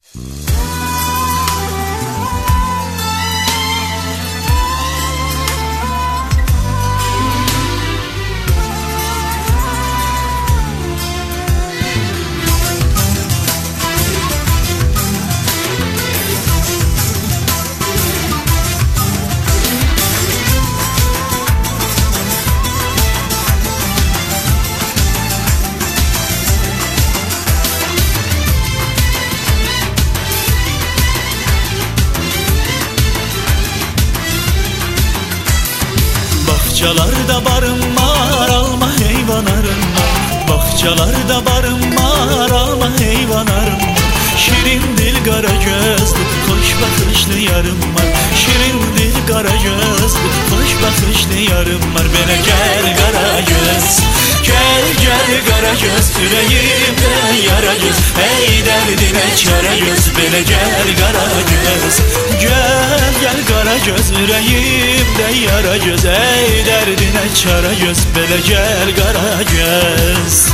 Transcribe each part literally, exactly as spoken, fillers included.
Bahçalarda barım var, alma heyvanlarım var. Bahçalarda barım var, alma heyvanlarım var. Şirin dil kara gözlü, hoş bakışlı yarım var. Şirin dil kara gözlü, hoş bakışlı yarım var. Bana gel kara göz, gel gel kara göz, yüreğimde yara göz. Ey derdine çare göz, bana gel kara göz. Gel gel kara göz, yüreğimde yara göz. Ey derdine çare göz, bana gel kara göz.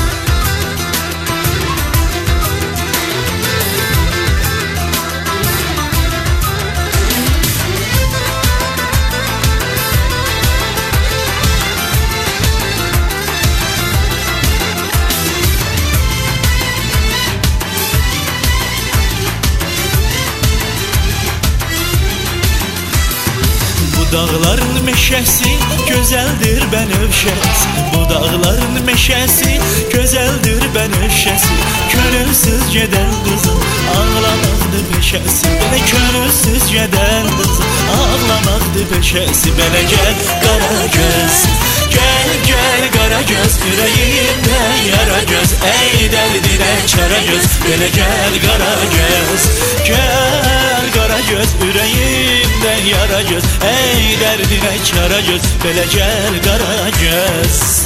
Bu dağların meşesi güzeldir benövşesi. Bu dağların meşesi güzeldir benövşesi. Könülsüz geden kızın ağlamaktı peşesi. Bana könülsüz geden kızın ağlamaktı peşesi. Bana gel kara göz, gel gel kara göz, yüreğimde yara göz. Ey derdine çare göz, bana gel kara göz. Gel kara göz, yüreğimde yara göz. Ey derdine çare göz, bana gel kara göz.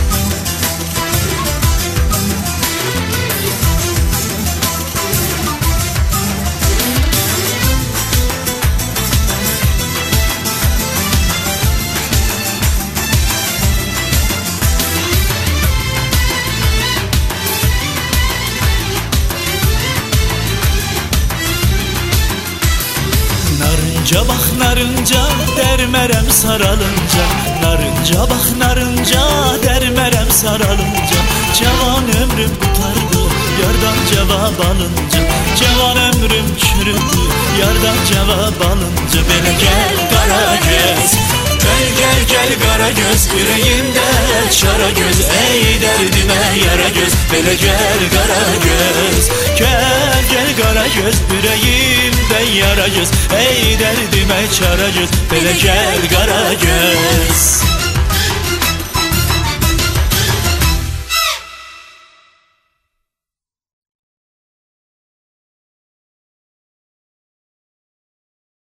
Narınca bak narınca, dermerem saralınca. Narınca bak narınca, dermerem saralınca. Cavan ömrüm kurtardı, yardan cevap alınca. Cavan ömrüm çürüdü, yardan cevap alınca. Bana gel kara göz, gel gel gel kara göz, yüreğimde çara göz. Ey derdime yara göz, bana gel kara göz. Gel gel kara göz, yüreğimde yara göz. Ey derdime çara göz, bana gel kara göz.